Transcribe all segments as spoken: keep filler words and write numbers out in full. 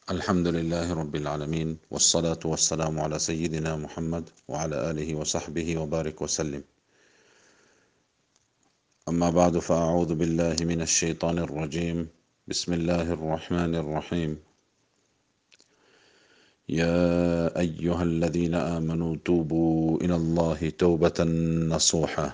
الحمد لله رب العالمين والصلاة والسلام على سيدنا محمد وعلى آله وصحبه وبارك وسلم. أما بعد، فأعوذ بالله من الشيطان الرجيم. بسم الله الرحمن الرحيم. يا أيها الذين آمنوا توبوا إلى الله توبة نصوحا.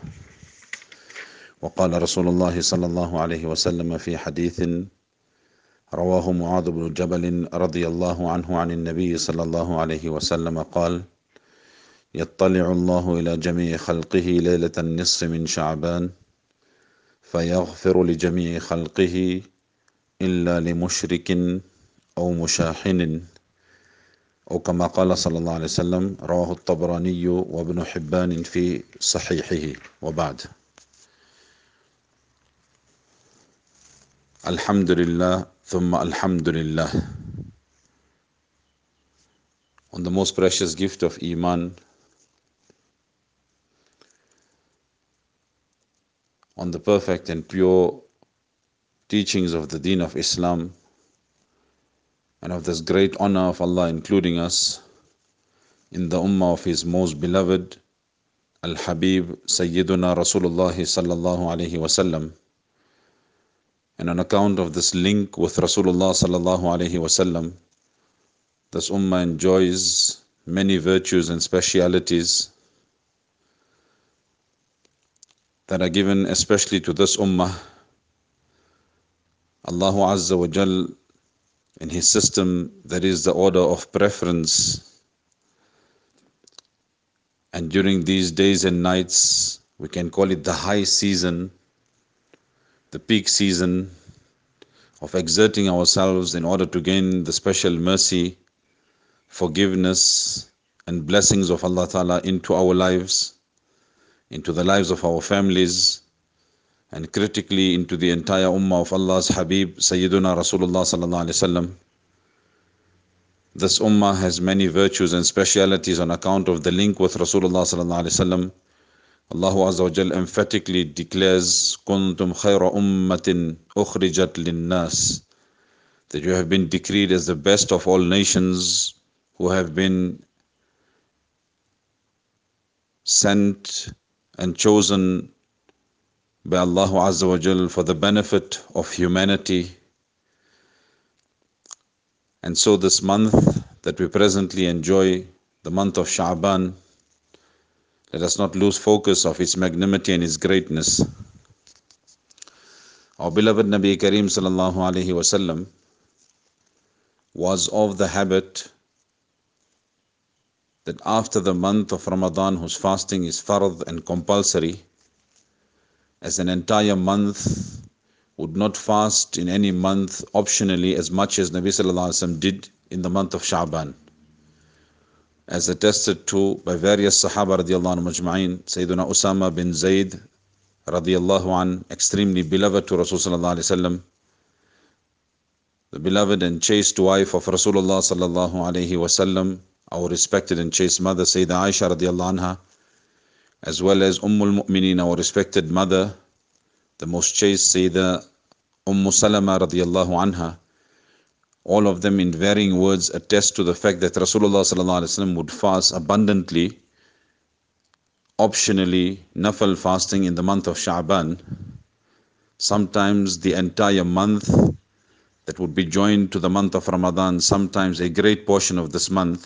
وقال رسول الله صلى الله عليه وسلم في حديث رواه معاذ بن جبل رضي الله عنه عن النبي صلى الله عليه وسلم قال: يطلع الله إلى جميع خلقه ليلة النصف من شعبان فيغفر لجميع خلقه إلا لمشرك أو مشاحن، أو كما قال صلى الله عليه وسلم. رواه الطبراني وابن حبان في صحيحه. وبعد. الحمد لله ثم الحمد لله on the most precious gift of Iman, on the perfect and pure teachings of the Deen of Islam, and of this great honor of Allah including us in the ummah of His most beloved Al-Habib Sayyiduna Rasulullah sallallahu alayhi wasallam. And on account of this link with Rasulullah sallallahu alayhi wasallam, this ummah enjoys many virtues and specialities that are given especially to this ummah. Allahu Azza wa Jal, in His system, there is the order of preference. And during these days and nights, we can call it the high season, the peak season of exerting ourselves in order to gain the special mercy, forgiveness and blessings of Allah Ta'ala into our lives, into the lives of our families, and critically into the entire ummah of Allah's Habib Sayyiduna Rasulullah Sallallahu Alaihi Wasallam. This ummah has many virtues and specialities on account of the link with Rasulullah Sallallahu Alaihi Wasallam. Allah Azza wa Jal emphatically declares, Kuntum khayra ummatin ukhrijat linnas, that you have been decreed as the best of all nations who have been sent and chosen by Allah Azza wa Jal for the benefit of humanity. And so this month that we presently enjoy, the month of Sha'ban, let us not lose focus of its magnanimity and its greatness. Our beloved Nabi Kareem sallallahu alayhi wasallam was of the habit that after the month of Ramadan, whose fasting is fard and compulsory, as an entire month would not fast in any month optionally as much as Nabi sallallahu alayhi wasallam did in the month of Sha'ban, as attested to by various Sahaba radiallahu anhu majma'in. Sayyiduna Usama bin Zayd radiallahu an, extremely beloved to Rasulullah sallallahu alayhi wasallam, the beloved and chaste wife of Rasulullah sallallahu alayhi wasallam, our respected and chaste mother Sayyidah Aisha radiallahu anha, as well as Ummul Mu'mineen, our respected mother, the most chaste Sayyidah Umm Salama radiallahu anha. All of them in varying words attest to the fact that Rasulullah sallallahu alaihi wasallam would fast abundantly, optionally, nafal fasting in the month of Sha'ban, sometimes the entire month that would be joined to the month of Ramadan, sometimes a great portion of this month.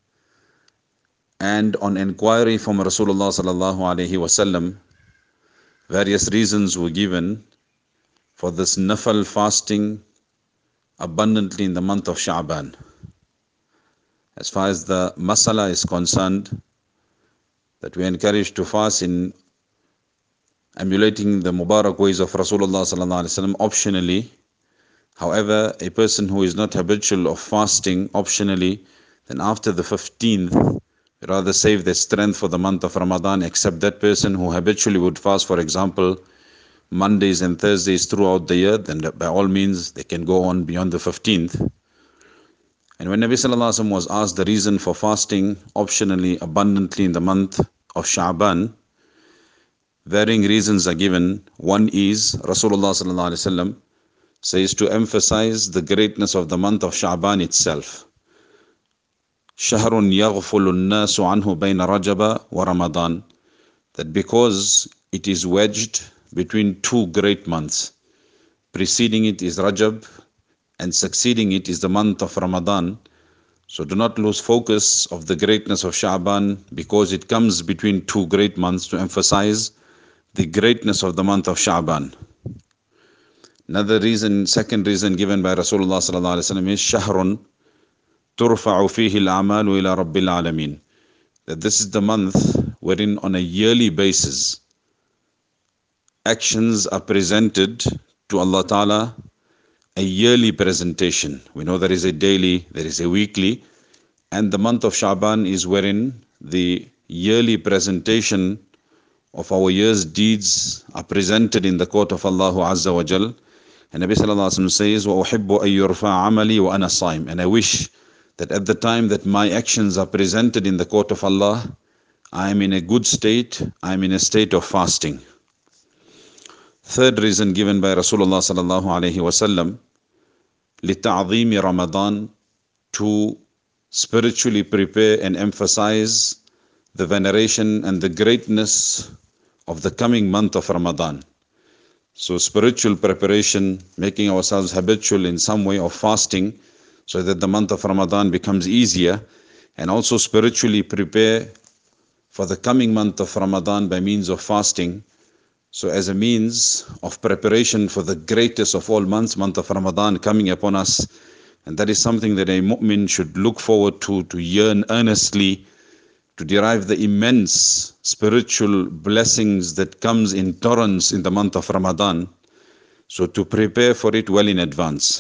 And on inquiry from Rasulullah sallallahu alaihi wasallam, various reasons were given for this nafal fasting abundantly in the month of Sha'ban. As far as the masala is concerned, that we are encouraged to fast in emulating the Mubarak ways of Rasulullah sallallahu alaihi wasallam optionally. However, a person who is not habitual of fasting optionally, then after the fifteenth, rather save their strength for the month of Ramadan, except that person who habitually would fast, for example, Mondays and Thursdays throughout the year, then by all means they can go on beyond the fifteenth. And when Nabi sallallahu alaihi wasallam was asked the reason for fasting optionally abundantly in the month of Sha'ban, varying reasons are given. One is Rasulullah sallallahu alaihi wasallam says to emphasize the greatness of the month of Sha'ban itself. شهر يغفل الناس عنه بين رجب ورمضان, that because it is wedged between two great months, preceding it is Rajab and succeeding it is the month of Ramadan. So do not lose focus of the greatness of Sha'ban because it comes between two great months, to emphasize the greatness of the month of Sha'ban. Another reason, second reason given by Rasulullah sallallahu alaihi wasallam is shahrun turfa'u fihi al-a'malu ila rabbil alamin, that this is the month wherein on a yearly basis actions are presented to Allah Ta'ala, a yearly presentation. We know there is a daily, there is a weekly, and the month of Sha'ban is wherein the yearly presentation of our year's deeds are presented in the court of Allah Azza wa Jal. And Nabi Sallallahu Alaihi Wasallam says, وَأُحِبُّ أَن يُرْفَعَ عَمَلِي وَأَنَا صَائِمٌ, and I wish that at the time that my actions are presented in the court of Allah, I am in a good state, I am in a state of fasting. Third reason given by Rasulullah Sallallahu Alaihi Wasallam, لِتَعْظِيمِ Ramadan, to spiritually prepare and emphasize the veneration and the greatness of the coming month of Ramadan. So spiritual preparation, making ourselves habitual in some way of fasting so that the month of Ramadan becomes easier, and also spiritually prepare for the coming month of Ramadan by means of fasting. So as a means of preparation for the greatest of all months, month of Ramadan coming upon us. And that is something that a mu'min should look forward to, to yearn earnestly, to derive the immense spiritual blessings that comes in torrents in the month of Ramadan. So to prepare for it well in advance.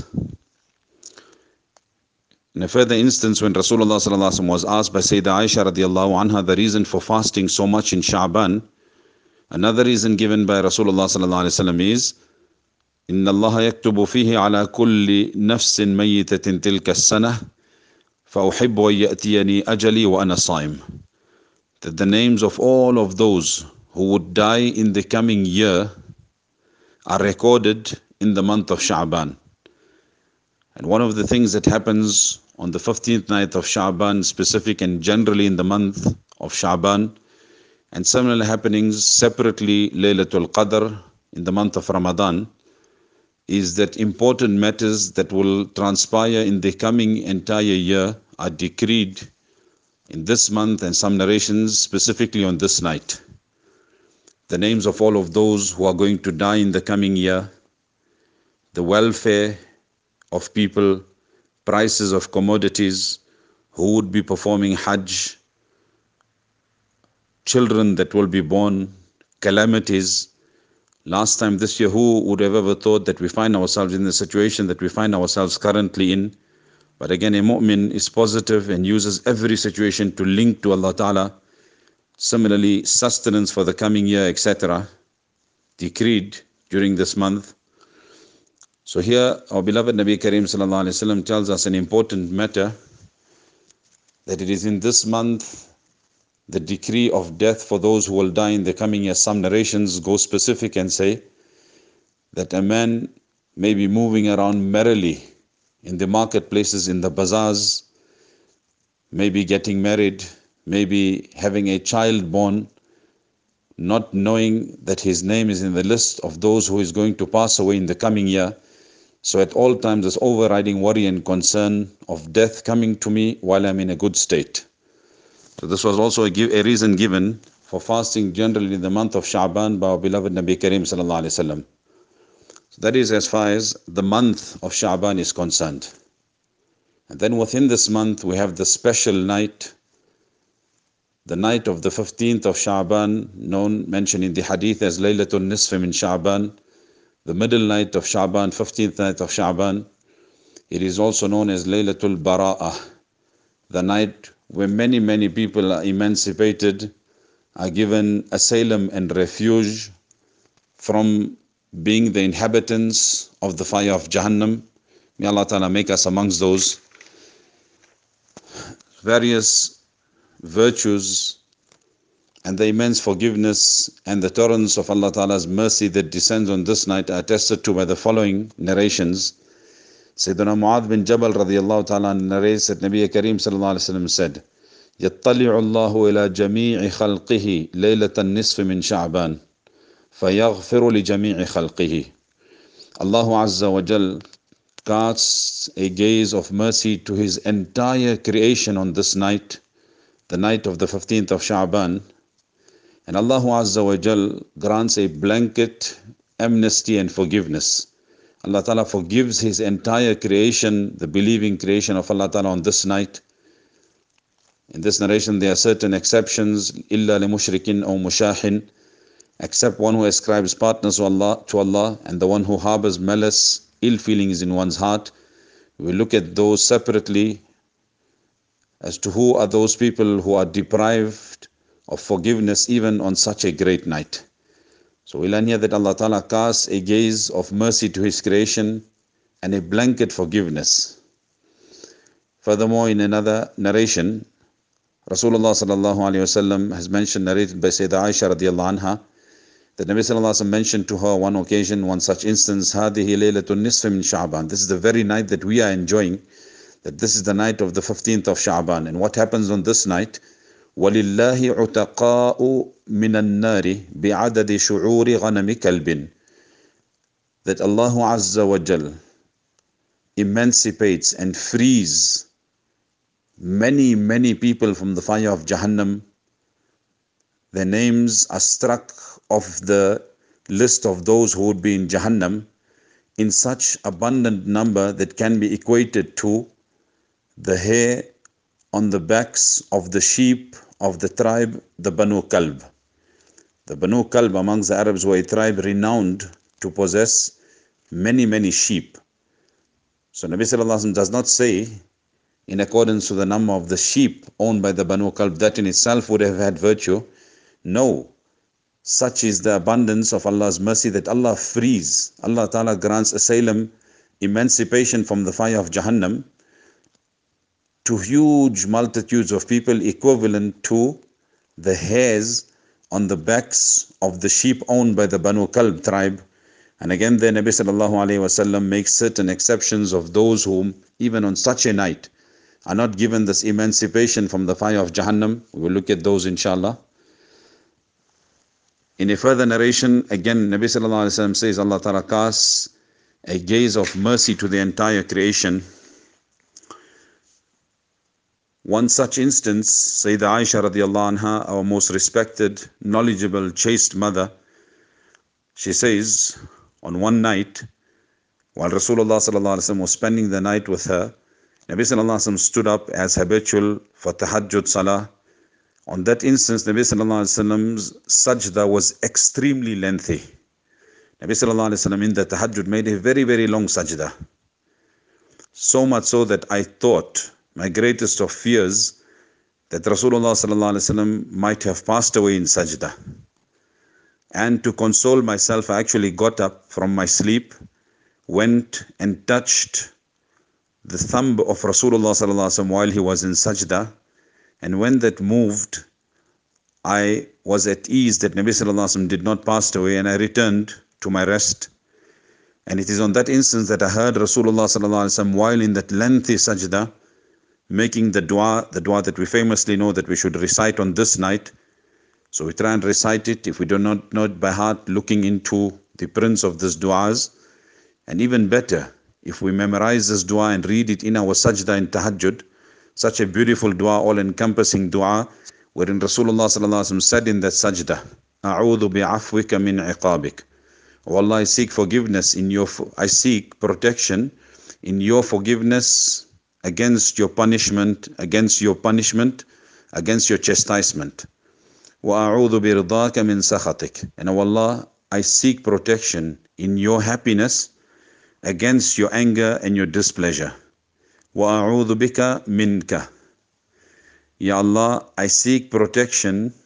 In a further instance, when Rasulullah sallallahu alaihi wasallam was asked by Sayyidah Aisha radiallahu anha the reason for fasting so much in Sha'ban, another reason given by Rasulullah sallallahu alaihi wasallam is, إن الله يكتب فيه على كل نفس ميتة تلك السنة فأحب أن يأتيني أجلي وأنا صائم, that the names of all of those who would die in the coming year are recorded in the month of Sha'ban. And one of the things that happens on the fifteenth night of Sha'ban, specific and generally in the month of Sha'ban, and similar happenings separately Laylatul Qadr in the month of Ramadan, is that important matters that will transpire in the coming entire year are decreed in this month, and some narrations specifically on this night. The names of all of those who are going to die in the coming year, the welfare of people, prices of commodities, who would be performing Hajj, children that will be born, calamities. Last time this year, who would have ever thought that we find ourselves in the situation that we find ourselves currently in? But again, a mu'min is positive and uses every situation to link to Allah Ta'ala. Similarly, sustenance for the coming year, et cetera, decreed during this month. So here, our beloved Nabi Kareem Sallallahu Alaihi Wasallam tells us an important matter, that it is in this month the decree of death for those who will die in the coming year. Some narrations go specific and say that a man may be moving around merrily in the marketplaces, in the bazaars, maybe getting married, maybe having a child born, not knowing that his name is in the list of those who is going to pass away in the coming year. So at all times this overriding worry and concern of death coming to me while I'm in a good state. So this was also a, give, a reason given for fasting generally in the month of Sha'ban by our beloved Nabi Kareem Sallallahu Alaihi Wasallam. So that is as far as the month of Sha'ban is concerned. And then within this month we have the special night, the night of the fifteenth of Sha'ban, known, mentioned in the hadith as Laylatul Nisf min Sha'ban, the middle night of Sha'ban, fifteenth night of Sha'ban. It is also known as Laylatul Bara'ah, the night where many, many people are emancipated, are given asylum and refuge from being the inhabitants of the fire of Jahannam. May Allah Ta'ala make us amongst those. Various virtues and the immense forgiveness and the torrents of Allah Ta'ala's mercy that descends on this night are attested to by the following narrations. Sayyidina Mu'adh bin Jabal radiyallahu ta'ala narrates that Nabi Kareem sallallahu alayhi wa sallam said, يَطَّلِعُ اللَّهُ إِلَى جَمِيعِ خَلْقِهِ لَيْلَةَ النِّصْفِ مِنْ شَعْبَانِ فَيَغْفِرُ لِجَمِيعِ خَلْقِهِ. Allah Azza wa Jal casts a gaze of mercy to His entire creation on this night, the night of the fifteenth of Sha'ban, and Allah Azza wa Jal grants a blanket amnesty and forgiveness. Allah Ta'ala forgives His entire creation, the believing creation of Allah Ta'ala on this night. In this narration there are certain exceptions, إِلَّا لِمُشْرِكٍ أَوْ مُشَاحٍ, except one who ascribes partners to Allah, to Allah and the one who harbors malice, ill feelings in one's heart. We will look at those separately as to who are those people who are deprived of forgiveness even on such a great night. So we learn here that Allah Ta'ala casts a gaze of mercy to His creation and a blanket forgiveness. Furthermore, in another narration, Rasulullah sallallahu alayhi wa sallam has mentioned, narrated by Sayyidah Aisha radiallahu anha, that Nabi sallallahu alayhi wa sallam mentioned to her one occasion, one such instance, هَذِهِ لَيْلَةٌ نِصْفٍ مِنْ شَعْبَانِ. This is the very night that we are enjoying, that this is the night of the fifteenth of Sha'ban. And what happens on this night? وَلِلَّهِ عُتَقَاءُ مِنَ النَّارِ بِعَدَدِ شُعُورِ غَنَمِ كَلْبٍ. That Allah Azza wa Jal emancipates and frees many, many people from the fire of Jahannam. Their names are struck off the list of those who would be in Jahannam in such abundant number that can be equated to the hair on the backs of the sheep of the tribe, the Banu Kalb. The Banu Kalb amongst the Arabs were a tribe renowned to possess many, many sheep. So Nabi Sallallahu Alaihi Wasallam does not say in accordance to the number of the sheep owned by the Banu Kalb, that in itself would have had virtue. No, such is the abundance of Allah's mercy that Allah frees. Allah Ta'ala grants asylum, emancipation from the fire of Jahannam to huge multitudes of people, equivalent to the hairs on the backs of the sheep owned by the Banu Kalb tribe. And again there Nabi Sallallahu Alaihi Wasallam makes certain exceptions of those whom even on such a night are not given this emancipation from the fire of Jahannam. We will look at those inshallah. In a further narration, again Nabi Sallallahu Alaihi Wasallam says Allah Ta'ala casts a gaze of mercy to the entire creation. One such instance, Sayyidah Aisha radiallahu anha, our most respected, knowledgeable, chaste mother, she says, on one night, while Rasulullah sallallahu alaihi wasallam was spending the night with her, Nabi sallallahu alaihi wasallam stood up as habitual for tahajjud salah. On that instance, Nabi sallallahu alaihi wasallam's sajda was extremely lengthy. Nabi sallallahu alaihi wasallam in the tahajjud made a very, very long sajda. So much so that I thought, my greatest of fears, that Rasulullah sallallahu alaihi wasallam might have passed away in sajda. And to console myself, I actually got up from my sleep, went and touched the thumb of Rasulullah sallallahu alaihi wasallam while he was in sajda. And when that moved, I was at ease that Nabi sallallahu alaihi wasallam did not pass away, and I returned to my rest. And it is on that instance that I heard Rasulullah sallallahu alaihi wasallam while in that lengthy sajda, making the dua, the dua that we famously know that we should recite on this night. So we try and recite it. If we do not know it by heart, looking into the prints of these duas. And even better, if we memorize this dua and read it in our sajda in tahajjud, such a beautiful dua, all-encompassing dua, wherein Rasulullah sallallahu alaihi wasallam said in that sajda, "A'udhu bi'afwika min iqabik." Oh Allah, I seek forgiveness in your, I seek protection in your forgiveness against your punishment, against your punishment, against your chastisement. وَأَعُوذُ بِرِضَاكَ مِنْ سَخَطِكَ. And O Allah, I seek protection in your happiness against your anger and your displeasure. وَأَعُوذُ بِكَ مِنْكَ. Ya Allah, I seek protection.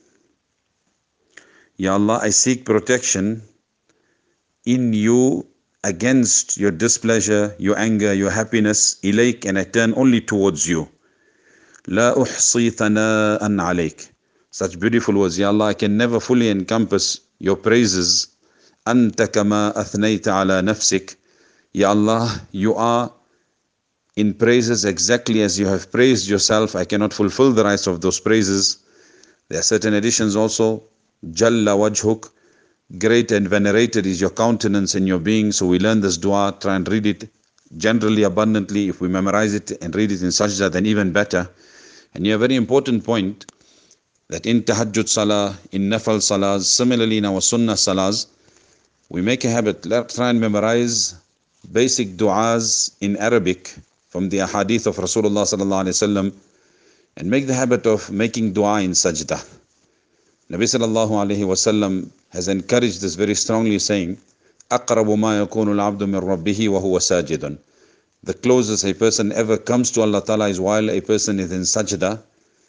Ya Allah, I seek protection in you against your displeasure, your anger, your happiness, ilayk, and I turn only towards you. La uhsi thana'an alayk. Such beautiful words. Ya Allah, I can never fully encompass your praises. Anta kama athnayta ala nafsik. Ya Allah, you are in praises exactly as you have praised yourself. I cannot fulfill the rights of those praises. There are certain editions also. Jalla wajhuk. Great and venerated is your countenance and your being. So we learn this dua, try and read it generally, abundantly. If we memorize it and read it in sajda, then even better. And here a very important point, that in tahajjud salah, in nafal salahs, similarly in our sunnah salahs, we make a habit, let's try and memorize basic du'as in Arabic from the ahadith of Rasulullah sallallahu alaihi wasallam, and make the habit of making dua in sajda. Nabi sallallahu alaihi wasallam has encouraged this very strongly, saying, أَقْرَبُ مَا يَكُونُ الْعَبْدُ مِنْ رَبِّهِ وَهُوَ سَاجِدٌ. The closest a person ever comes to Allah Ta'ala is while a person is in sajda.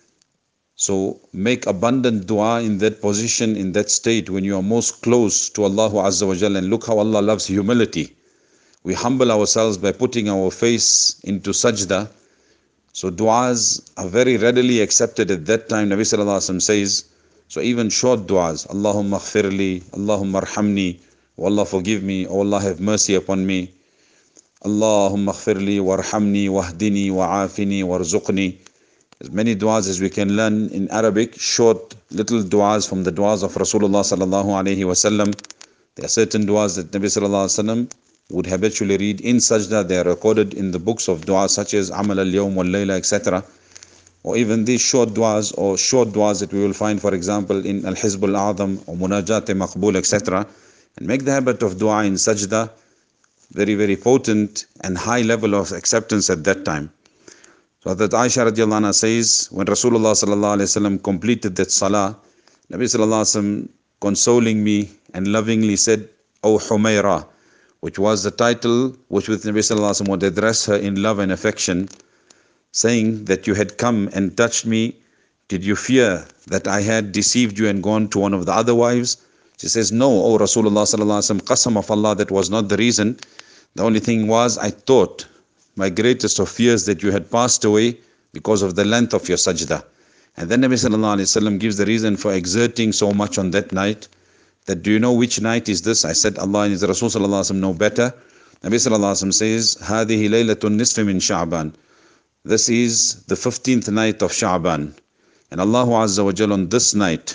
So make abundant dua in that position, in that state, when you are most close to Allah Azza wa Jalla. And look how Allah loves humility. We humble ourselves by putting our face into sajda. So duas are very readily accepted at that time. Nabi Sallallahu Alaihi Wasallam says, so even short duas, Allahumma khfirli, Allahumma arhamni, O Allah forgive me, O Allah have mercy upon me. Allahumma khfirli warhamni wahdini wa'afini warzuqni. As many du'as as we can learn in Arabic, short little du'as from the du'as of Rasulullah sallallahu alayhi wa sallam. There are certain du'as that Nabi sallallahu alayhi wa sallam would habitually read in sajda. They are recorded in the books of du'as such as Amal al-Yawm wal-Layla, et cetera. Or even these short du'as or short du'as that we will find, for example, in Al-Hizb al-A'zam or Munajat Maqbul, et cetera. And make the habit of du'a in sajda, very, very potent and high level of acceptance at that time. So that Aisha radiallahu anha says, when Rasulullah sallallahu alayhi wa sallam completed that salah, Nabi sallallahu alayhi wa sallam consoling me and lovingly said, O Humayra, which was the title which with Nabi sallallahu alayhi wa sallam would address her in love and affection, saying that you had come and touched me. Did you fear that I had deceived you and gone to one of the other wives? She says, no, O Rasulullah sallallahu alayhi wa sallam, qasam of Allah, that was not the reason. The only thing was, I thought, my greatest of fears, that you had passed away because of the length of your sajda. And then Nabi sallallahu alayhi wa sallam gives the reason for exerting so much on that night. That, do you know which night is this? I said, Allah and His Rasul sallallahu alayhi wa sallam know better. Nabi sallallahu alayhi wa sallam says, هَذِهِ لَيْلَةٌ نِصْفٍ مِّن شَعْبَانٍ. This is the fifteenth night of Sha'ban. And Allah Azza wa Jalla on this night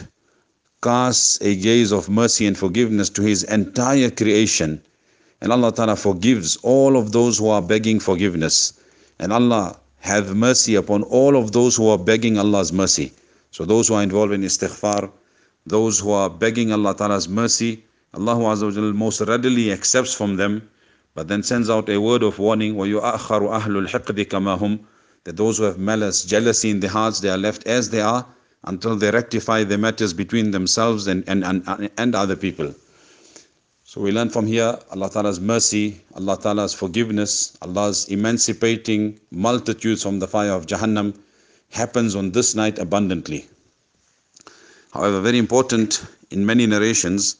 casts a gaze of mercy and forgiveness to His entire creation. And Allah Ta'ala forgives all of those who are begging forgiveness. And Allah have mercy upon all of those who are begging Allah's mercy. So those who are involved in istighfar, those who are begging Allah Ta'ala's mercy, Allah Azza wa Jalla most readily accepts from them, but then sends out a word of warning, وَيُؤَخَّرُ أَهْلُ الْحِقْدِ كَمَا هُمْ, that those who have malice, jealousy in their hearts, they are left as they are until they rectify the matters between themselves and, and, and, and other people. So we learn from here Allah Ta'ala's mercy, Allah Ta'ala's forgiveness, Allah's emancipating multitudes from the fire of Jahannam happens on this night abundantly. However, very important, in many narrations,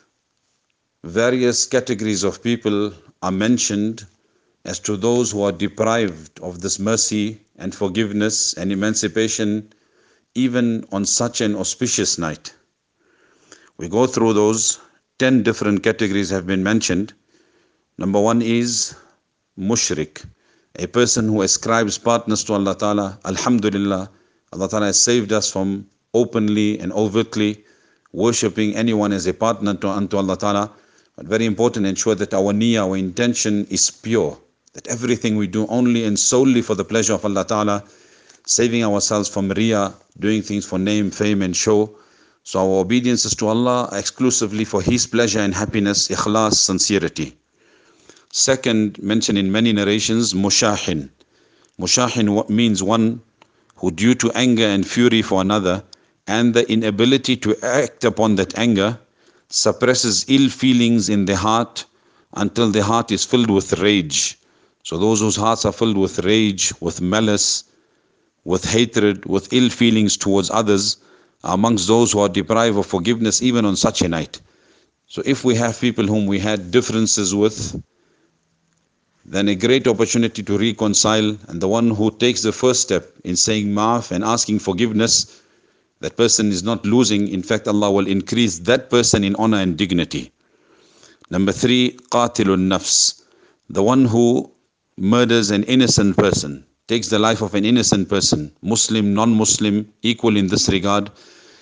various categories of people are mentioned as to those who are deprived of this mercy and forgiveness and emancipation even on such an auspicious night. We go through those. Ten different categories have been mentioned. Number one is mushrik, a person who ascribes partners to Allah Ta'ala. Alhamdulillah, Allah Ta'ala has saved us from openly and overtly worshipping anyone as a partner to, unto Allah Ta'ala. But very important, ensure that our niyyah, our intention is pure, that everything we do only and solely for the pleasure of Allah Ta'ala, saving ourselves from riyah, doing things for name, fame and show. So our obedience is to Allah exclusively for His pleasure and happiness, ikhlas, sincerity. Second, mentioned in many narrations, mushahin. Mushahin means one who, due to anger and fury for another and the inability to act upon that anger, suppresses ill feelings in their heart until their heart is filled with rage. So those whose hearts are filled with rage, with malice, with hatred, with ill feelings towards others, are amongst those who are deprived of forgiveness even on such a night. So if we have people whom we had differences with, then a great opportunity to reconcile, and the one who takes the first step in saying maaf and asking forgiveness, That person is not losing. In fact, Allah will increase that person in honor and dignity. Number three, qatilun nafs, the one who murders an innocent person, takes the life of an innocent person, Muslim, non-Muslim, equal in this regard.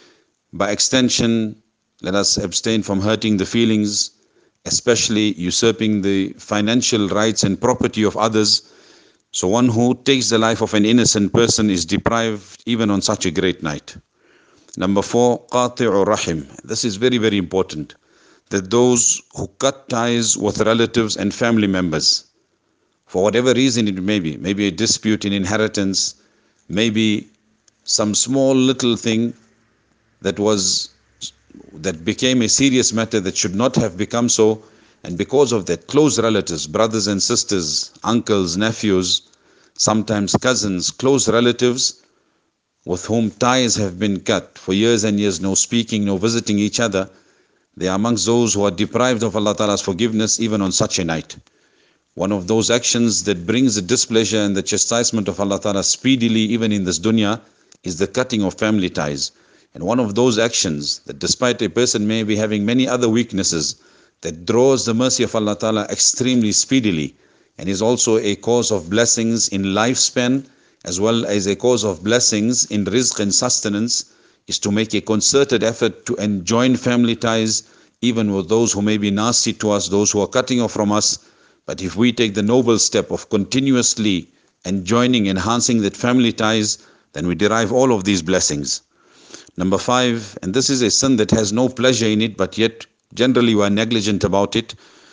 By extension, let us abstain from hurting the feelings, especially usurping the financial rights and property of others. So one who takes the life of an innocent person is deprived even on such a great night. Number four, qati'u rahim. This is very, very important. That those who cut ties with relatives and family members, for whatever reason it may be, maybe a dispute in inheritance, maybe some small little thing that was that became a serious matter that should not have become so, and because of that, close relatives, brothers and sisters, uncles, nephews, sometimes cousins, close relatives with whom ties have been cut for years and years, no speaking, no visiting each other, they are amongst those who are deprived of Allah Ta'ala's forgiveness even on such a night. One of those actions that brings the displeasure and the chastisement of Allah Ta'ala speedily even in this dunya is the cutting of family ties. And one of those actions that despite a person may be having many other weaknesses, that draws the mercy of Allah Ta'ala extremely speedily and is also a cause of blessings in lifespan as well as a cause of blessings in rizq and sustenance, is to make a concerted effort to enjoin family ties even with those who may be nasty to us, those who are cutting off from us. But if we take the noble step of continuously enjoining, enhancing that family ties, then we derive all of these blessings. Number five, and this is a sin that has no pleasure in it, but yet generally we are negligent about it.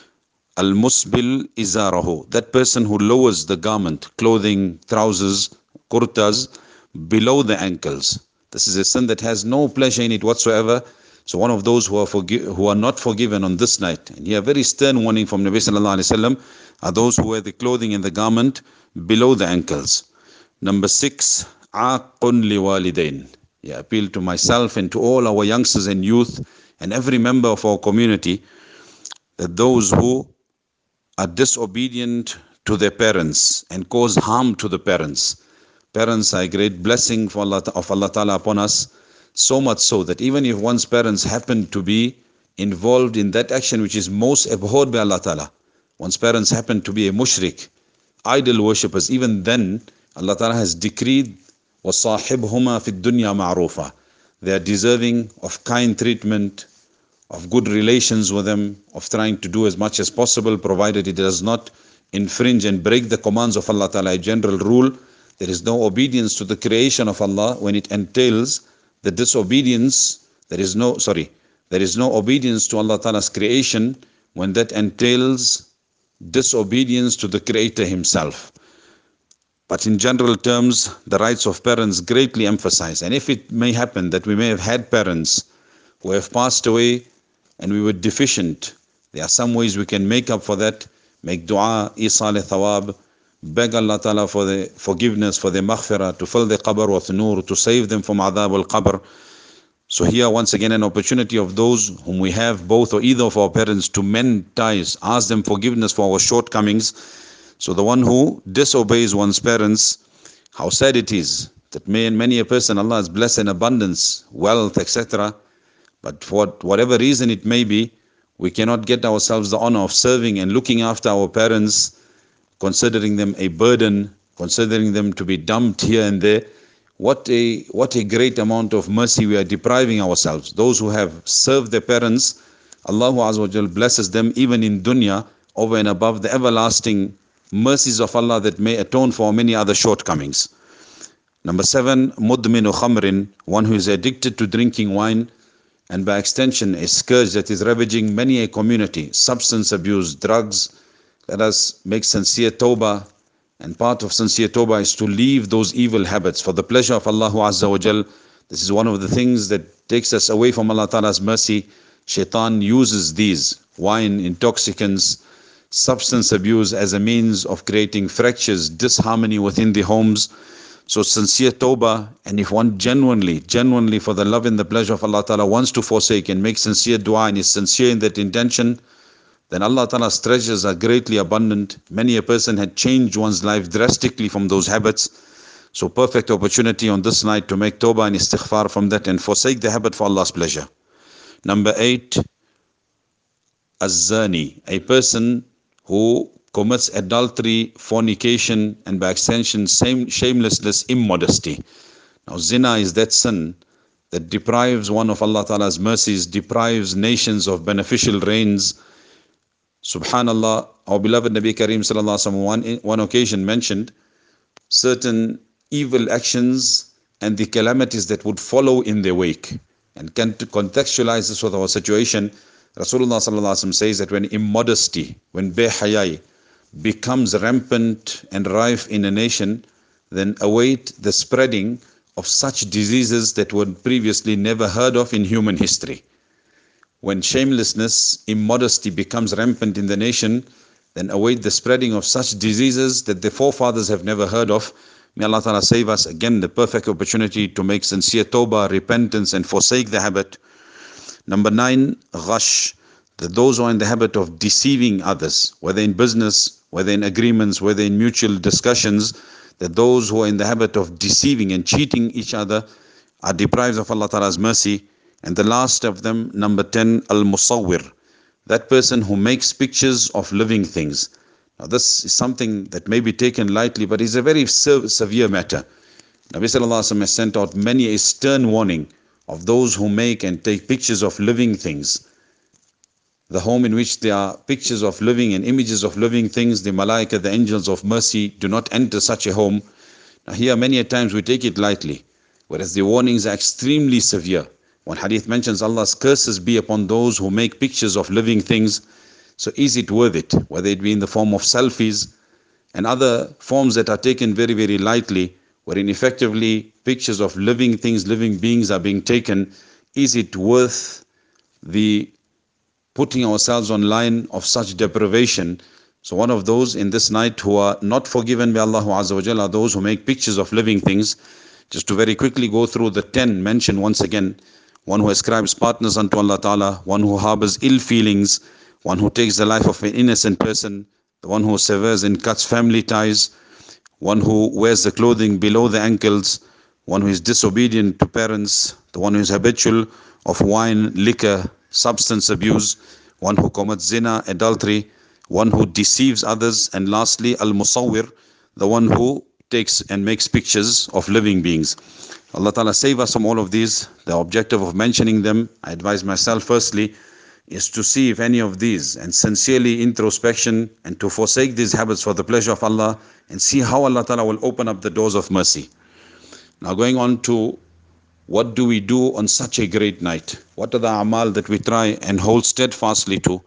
Al-musbil izarahu, that person who lowers the garment, clothing, trousers, kurtas, below the ankles. This is a sin that has no pleasure in it whatsoever. So one of those who are forgi- who are not forgiven on this night, and here a very stern warning from Nabi Sallallahu Alaihi Wasallam, are those who wear the clothing and the garment below the ankles. Number six, aaqun liwalidain. Yeah, appeal to myself and to all our youngsters and youth and every member of our community, that those who are disobedient to their parents and cause harm to the parents. Parents are a great blessing for Allah, of Allah Ta'ala upon us, so much so that even if one's parents happen to be involved in that action which is most abhorred by Allah Ta'ala, one's parents happen to be a mushrik, idol worshippers, even then Allah Ta'ala has decreed, وَصَاحِبْهُمَا فِي الدُّنْيَا مَعْرُوفًا. They are deserving of kind treatment, of good relations with them, of trying to do as much as possible, provided it does not infringe and break the commands of Allah Ta'ala. A general rule, there is no obedience to the creation of Allah when it entails the disobedience. There is no, sorry, there is no obedience to Allah Ta'ala's creation when that entails disobedience to the Creator Himself. But in general terms, the rights of parents greatly emphasized. And if it may happen that we may have had parents who have passed away and we were deficient, there are some ways we can make up for that. Make dua, isal thawab, beg Allah Ta'ala for the forgiveness, for the maghfirah, to fill the qabr with nur, to save them from adhab al-qabr. So here once again an opportunity of those whom we have both or either of our parents to mend ties, ask them forgiveness for our shortcomings. So the one who disobeys one's parents, how sad it is that may and many a person Allah has blessed in abundance, wealth, et cetera. But for whatever reason it may be, we cannot get ourselves the honor of serving and looking after our parents, considering them a burden, considering them to be dumped here and there. What a what a great amount of mercy we are depriving ourselves. Those who have served their parents, Allah Azza wa Jal blesses them even in dunya over and above the everlasting mercies of Allah that may atone for many other shortcomings. Number seven, mudminu khamrin, one who is addicted to drinking wine, and by extension a scourge that is ravaging many a community, substance abuse, drugs. Let us make sincere tawbah, and part of sincere tawbah is to leave those evil habits for the pleasure of Allah Azza wa Jal. This is one of the things that takes us away from Allah Ta'ala's mercy. Shaitan uses these, wine, intoxicants, substance abuse, as a means of creating fractures, disharmony within the homes. So sincere tawbah, and if one genuinely, genuinely for the love and the pleasure of Allah Ta'ala wants to forsake and make sincere dua and is sincere in that intention, then Allah Ta'ala's treasures are greatly abundant. Many a person had changed one's life drastically from those habits. So perfect opportunity on this night to make tawbah and istighfar from that and forsake the habit for Allah's pleasure. Number eight, az-zani, a person who commits adultery, fornication, and by extension same shamelessness, immodesty. Now zina is that sin that deprives one of Allah Ta'ala's mercies, deprives nations of beneficial rains. Subhanallah, our beloved Nabi Kareem Sallallahu Alaihi Wasallam one, one occasion mentioned certain evil actions and the calamities that would follow in their wake. And can to contextualize this with our situation, Rasulullah Sallallahu Alaihi Wasallam says that when immodesty, when behayai becomes rampant and rife in a nation, then await the spreading of such diseases that were previously never heard of in human history. When shamelessness, immodesty becomes rampant in the nation, then await the spreading of such diseases that the forefathers have never heard of. May Allah Ta'ala save us. Again, the perfect opportunity to make sincere tawbah, repentance, and forsake the habit. Number nine, ghash, that those who are in the habit of deceiving others, whether in business, whether in agreements, whether in mutual discussions, that those who are in the habit of deceiving and cheating each other are deprived of Allah Ta'ala's mercy. And the last of them, number ten, al-musawwir, that person who makes pictures of living things. Now this is something that may be taken lightly, but is a very sev severe matter. Nabi Sallallahu Alaihi Wasallam has sent out many a stern warning of those who make and take pictures of living things. The home in which there are pictures of living and images of living things, the malaika, the angels of mercy, do not enter such a home. Now here many a times we take it lightly, whereas the warnings are extremely severe. One hadith mentions Allah's curses be upon those who make pictures of living things. So is it worth it? Whether it be in the form of selfies and other forms that are taken very, very lightly, wherein effectively pictures of living things, living beings are being taken. Is it worth the putting ourselves on line of such deprivation? So one of those in this night who are not forgiven by Allah Azza wa Jalla are those who make pictures of living things. Just to very quickly go through the ten mentioned once again. One who ascribes partners unto Allah Ta'ala, one who harbors ill feelings, one who takes the life of an innocent person, the one who severs and cuts family ties, one who wears the clothing below the ankles, one who is disobedient to parents, the one who is habitual of wine, liquor, substance abuse, one who commits zina, adultery, one who deceives others, and lastly, al-musawwir, the one who takes and makes pictures of living beings. Allah Ta'ala save us from all of these. The objective of mentioning them, I advise myself firstly, is to see if any of these, and sincerely introspection, and to forsake these habits for the pleasure of Allah, and see how Allah Ta'ala will open up the doors of mercy. Now going on to what do we do on such a great night? What are the amal that we try and hold steadfastly to?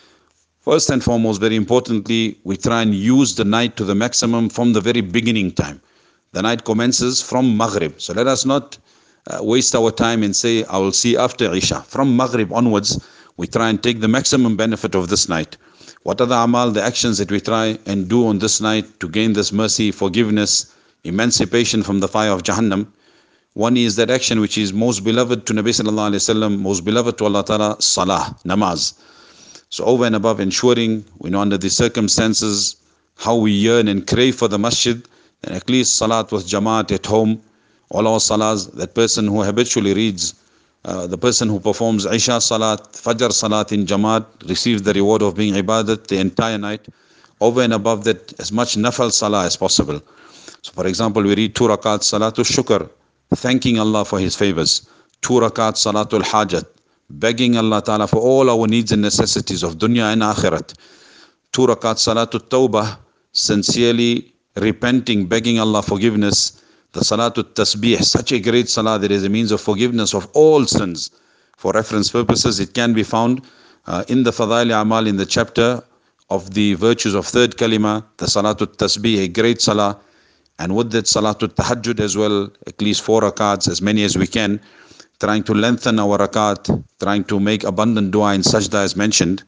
First and foremost, very importantly, we try and use the night to the maximum from the very beginning time. The night commences from Maghrib. So let us not uh, waste our time and say, I will see after Isha. From Maghrib onwards, we try and take the maximum benefit of this night. What are the amal, the actions that we try and do on this night to gain this mercy, forgiveness, emancipation from the fire of Jahannam? One is that action which is most beloved to Nabi Sallallahu Alaihi Wasallam, most beloved to Allah Ta'ala, salah, namaz. So over and above ensuring, we know under the circumstances, how we yearn and crave for the masjid, and at least salat with jamaat at home, all our salahs, that person who habitually reads, uh, the person who performs Isha salat, Fajr salat in jamaat, receives the reward of being ibadat the entire night. Over and above that, as much nafal salah as possible. So for example, we read two rakat salatul shukr, thanking Allah for His favors. Two rakat salatul hajat, begging Allah Ta'ala for all our needs and necessities of dunya and akhirat. Two rakat salatul tawbah, sincerely repenting, begging Allah forgiveness. The salatul tasbih, such a great salah that is a means of forgiveness of all sins. For reference purposes, it can be found uh, in the Fadail Amal, in the chapter of the virtues of third kalima, the salatul tasbih, a great salah. And with that salatul tahajjud as well, at least four rakats, as many as we can, trying to lengthen our rakat, trying to make abundant dua in sajda as mentioned.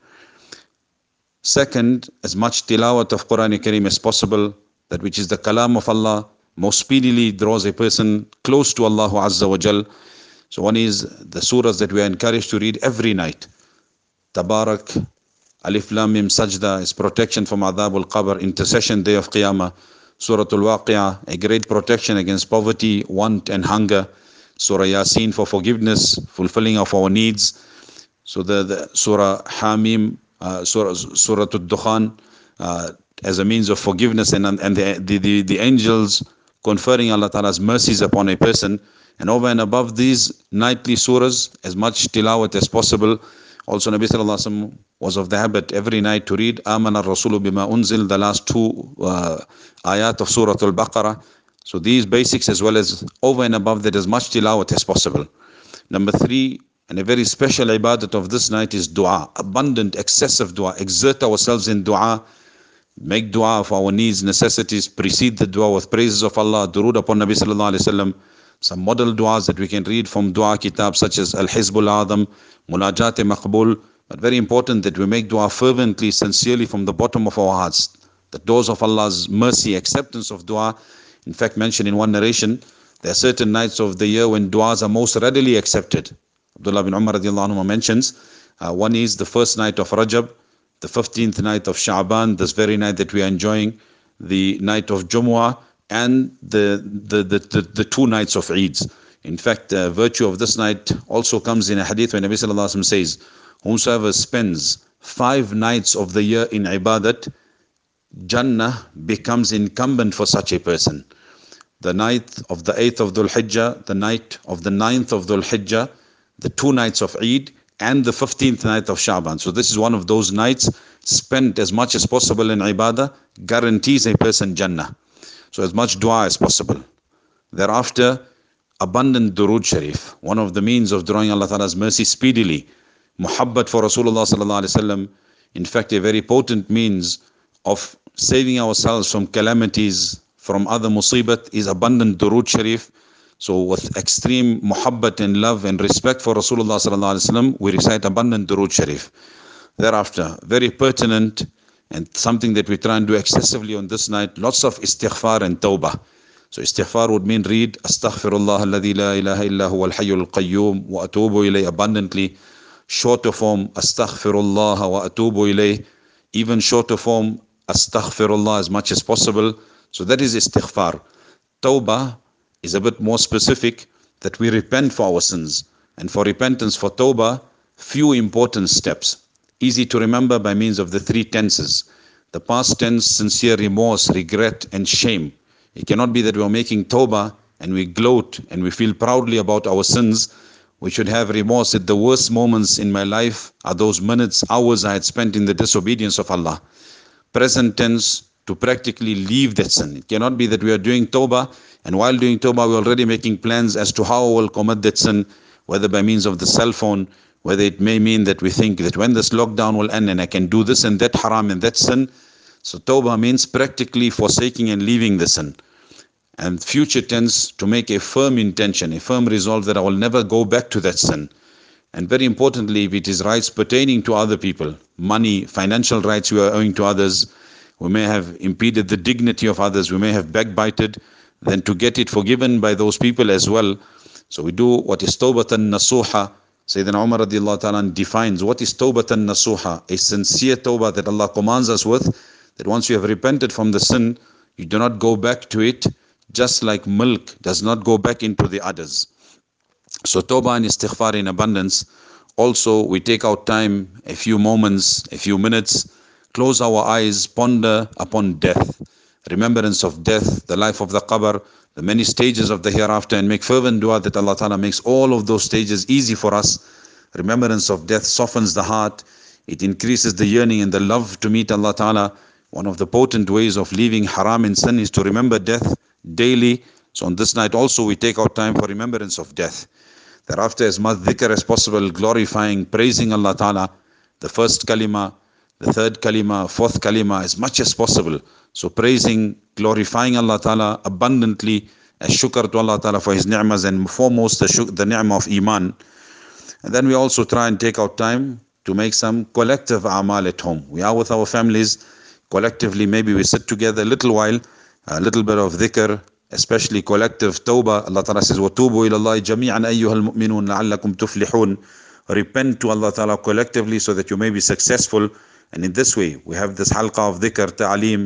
Second, as much tilawat of Quran Kareem as possible, that which is the kalam of Allah, most speedily draws a person close to Allah Azza wa Jal. So one is the surahs that we are encouraged to read every night. Tabarak, Alif Lam Mim Sajda is protection from Adhab al-Qabr, intercession day of Qiyamah. Surah Al-Waqi'ah, a great protection against poverty, want and hunger. Surah Yasin for forgiveness, fulfilling of our needs. So the, the Surah Hamim, uh, Surah, Surah Ad-Dukhan, uh, as a means of forgiveness, and, and the, the, the, the angels conferring Allah Ta'ala's mercies upon a person. And over and above these nightly surahs, as much tilawat as possible. Also Nabi Sallallahu Alaihi Wasallam was of the habit every night to read Amana Rasulu bima unzil, the last two uh, ayat of Surah Al-Baqarah. So these basics, as well as over and above that, as much tilawat as possible. Number three, and a very special ibadat of this night is dua. Abundant, excessive dua. Exert ourselves in dua. Make dua of our needs, necessities. Precede the dua with praises of Allah. Durood upon Nabi Sallallahu Alaihi Wasallam. Some model duas that we can read from dua kitab, such as Al-Hizbul Adam, Munajat Maqbul. But very important that we make dua fervently, sincerely, from the bottom of our hearts. The doors of Allah's mercy, acceptance of dua. In fact, mentioned in one narration, there are certain nights of the year when duas are most readily accepted. Abdullah bin Umar radiallahu anhu mentions, uh, one is the first night of Rajab, the fifteenth night of Sha'ban, this very night that we are enjoying, the night of Jumu'ah, and the, the, the, the, the two nights of Eids. In fact, the virtue of this night also comes in a hadith when Nabi Sallallahu Alaihi Wasallam says, whosoever spends five nights of the year in ibadat, Jannah becomes incumbent for such a person. The night of the eighth of Dhul Hijjah, the night of the ninth of Dhul Hijjah, the two nights of Eid, and the fifteenth night of Sha'ban. So this is one of those nights spent as much as possible in ibadah, guarantees a person Jannah. So as much dua as possible. Thereafter, abundant durood sharif, one of the means of drawing Allah Ta'ala's mercy speedily. Muhabbat for Rasulullah Sallallahu Alaihi Wasallam, in fact a very potent means of saving ourselves from calamities, from other musibat, is abundant durood sharif. So with extreme muhabbat and love and respect for Rasulullah Sallallahu Alaihi Wasallam, we recite abundant durood sharif. Thereafter, very pertinent and something that we try and do excessively on this night, lots of istighfar and tawbah. So istighfar would mean read Astaghfirullah alladhi la ilaha illa huwa al-hayyul qayyum wa atubu ilayh abundantly. Shorter form, Astaghfirullah wa atubu ilayh. Even shorter form, Astaghfirullah, as much as possible. So that is istighfar. Tawbah is a bit more specific, that we repent for our sins. And for repentance, for tawbah, few important steps. Easy to remember by means of the three tenses. The past tense, sincere remorse, regret and shame. It cannot be that we are making tawbah and we gloat and we feel proudly about our sins. We should have remorse at the worst moments in my life are those minutes, hours I had spent in the disobedience of Allah. Present tense, to practically leave that sin. It cannot be that we are doing tawbah, and while doing tawbah we are already making plans as to how we will commit that sin, whether by means of the cell phone, whether it may mean that we think that when this lockdown will end and I can do this and that haram and that sin. So tawbah means practically forsaking and leaving the sin. And future tense, to make a firm intention, a firm resolve that I will never go back to that sin. And very importantly, if it is rights pertaining to other people, money, financial rights we are owing to others, we may have impeded the dignity of others, we may have backbited, then to get it forgiven by those people as well. So we do what is tawbatan nasuha. Sayyidina Umar radiallahu ta'ala defines what is tawbatan nasuha, a sincere tawbah that Allah commands us with, that once you have repented from the sin, you do not go back to it, just like milk does not go back into the udders. So tawbah and istighfar in abundance. Also, we take out time, a few moments, a few minutes, close our eyes, ponder upon death, remembrance of death, the life of the qabr, the many stages of the hereafter, and make fervent dua that Allah Ta'ala makes all of those stages easy for us. Remembrance of death softens the heart, it increases the yearning and the love to meet Allah Ta'ala. One of the potent ways of leaving haram and sin is to remember death daily. So on this night also we take out time for remembrance of death. Thereafter, as much dhikr as possible, glorifying, praising Allah Ta'ala, the first kalima, the third kalima, fourth kalima, as much as possible. So praising, glorifying Allah Ta'ala abundantly, as shukr to Allah Ta'ala for His ni'mas, and foremost the, shuk- the ni'mah of iman. And then we also try and take out time to make some collective a'mal at home. We are with our families, collectively maybe we sit together a little while, a little bit of dhikr, especially collective tawbah. Allah Ta'ala says, وَتُوبُوا إِلَى اللَّهِ جَمِيعًا أَيُّهَا الْمُؤْمِنُونَ لَعَلَّكُمْ تُفْلِحُونَ. Repent to Allah Ta'ala collectively so that you may be successful. And in this way, we have this halqa of dhikr, ta'aleem,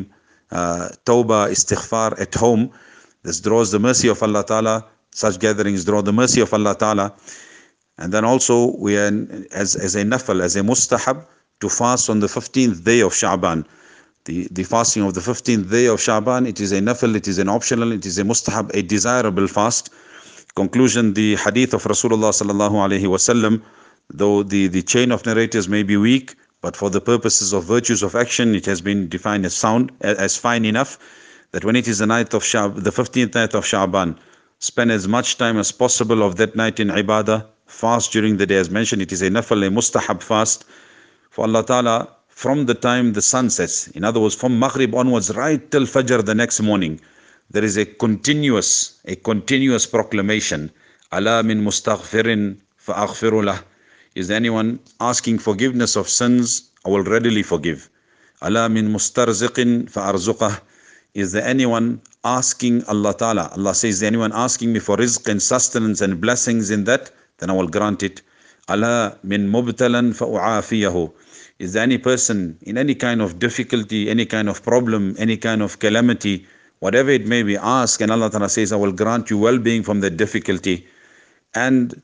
uh, tawbah, istighfar at home. This draws the mercy of Allah Ta'ala. Such gatherings draw the mercy of Allah Ta'ala. And then also we are as, as a nafal, as a mustahab, to fast on the fifteenth day of Sha'ban. The, the fasting of the fifteenth day of Sha'ban, it is a nafal, it is an optional, it is a mustahab, a desirable fast. Conclusion, the hadith of Rasulullah sallallahu alaihi wasallam, though the, the chain of narrators may be weak, but for the purposes of virtues of action, it has been defined as sound, as fine enough, that when it is the night of Sha'ban, the fifteenth night of Sha'ban, spend as much time as possible of that night in ibadah, fast during the day. As mentioned, it is a nafal, a mustahab fast for Allah Ta'ala from the time the sun sets. In other words, from Maghrib onwards, right till Fajr the next morning, there is a continuous, a continuous proclamation. Ala min mustaghfirin fa'aghfiru lah. Is there anyone asking forgiveness of sins? I will readily forgive. Ala min mustarziqin fa'arzuqah. Is there anyone asking Allah Ta'ala? Allah says, is there anyone asking me for rizq and sustenance and blessings in that? Then I will grant it. Ala min mubtalan fa'u'afiyahu. Is there any person in any kind of difficulty, any kind of problem, any kind of calamity, whatever it may be, ask, and Allah Ta'ala says, I will grant you well-being from that difficulty. And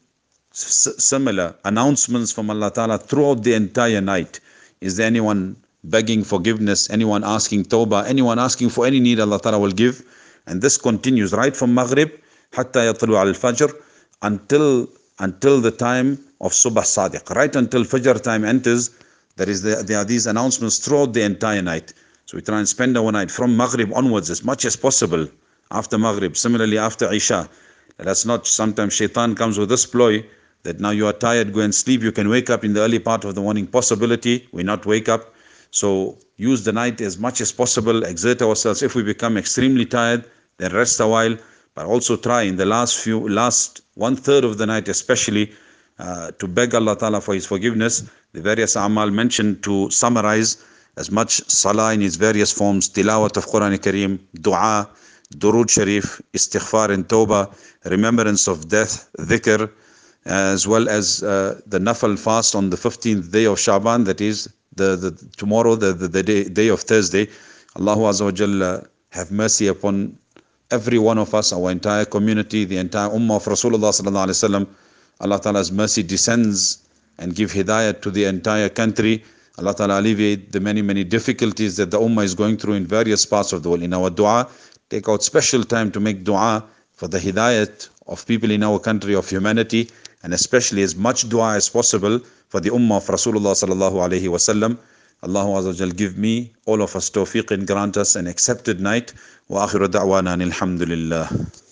similar announcements from Allah Ta'ala throughout the entire night. Is there anyone begging forgiveness, anyone asking tawbah, anyone asking for any need, Allah Ta'ala will give. And this continues right from Maghrib hatta yatlu al-Fajr until until the time of Subh Sadiq, right until Fajr time enters. There is the, there are these announcements throughout the entire night. So we try and spend our night from Maghrib onwards as much as possible. After Maghrib, similarly after Isha. That's not, sometimes shaitan comes with this ploy that now you are tired, go and sleep. You can wake up in the early part of the morning. Possibility, we not wake up. So use the night as much as possible, exert ourselves. If we become extremely tired, then rest a while. But also try in the last few, last one third of the night especially, uh, to beg Allah Ta'ala for His forgiveness. The various amal mentioned, to summarize, as much salah in its various forms, tilawat of Quran Kareem, dua, durood sharif, istighfar and tawbah, remembrance of death, dhikr, as well as uh, the nafal fast on the fifteenth day of Sha'ban, that is the, the tomorrow, the, the, the day, day of Thursday. Allahu Azza wa Jalla have mercy upon every one of us, our entire community, the entire ummah of Rasulullah sallallahu alaihi wasallam. Allah Ta'ala's mercy descends and give hidayah to the entire country. Allah Ta'ala alleviate the many, many difficulties that the ummah is going through in various parts of the world. In our dua, take out special time to make dua for the hidayat of people in our country, of humanity, and especially as much dua as possible for the ummah of Rasulullah sallallahu alaihi wasallam. Allahu Azza wa Jal give me, all of us tawfiq, and grant us an accepted night. Wa akhiru da'wana alhamdulillah.